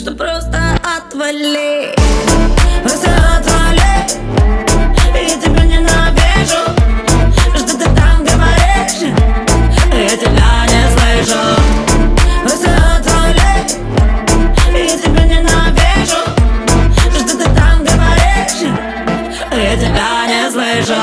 что просто отвали. Просто отвали. Я тебя ненавижу. Что ты там говоришь? Я тебя не слышу. Просто отвали. Я тебя ненавижу. Что ты там говоришь? Я тебя не слышу.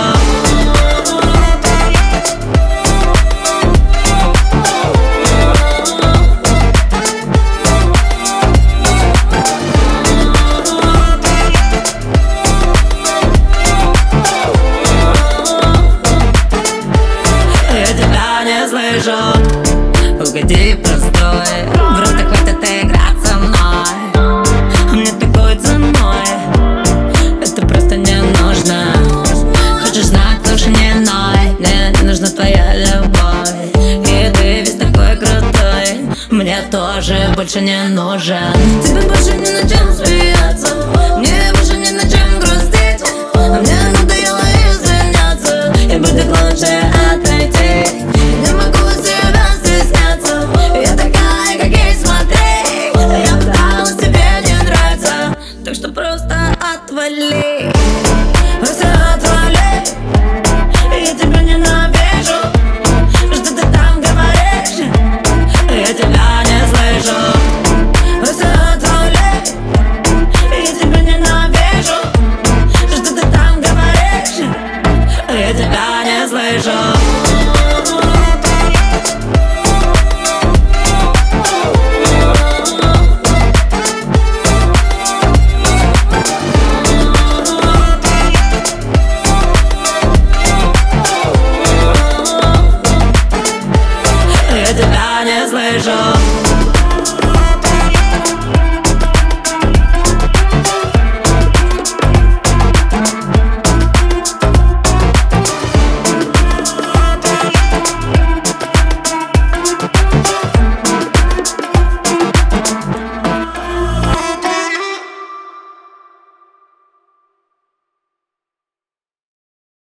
Угоди простой, просто хватит играть со мной. Мне такой ценой это просто не нужно. Хочешь знать, лучше не ной. Мне не нужна твоя любовь. И ты весь такой крутой, мне тоже больше не нужен. Тебе больше не на чем смеяться, мне больше не на чем грустить. А мне надоело извиняться, и будет лучше отойти. Не могу себя стесняться, я такая, как есть, смотри. Я пыталась тебе не нравится, так что просто отвали.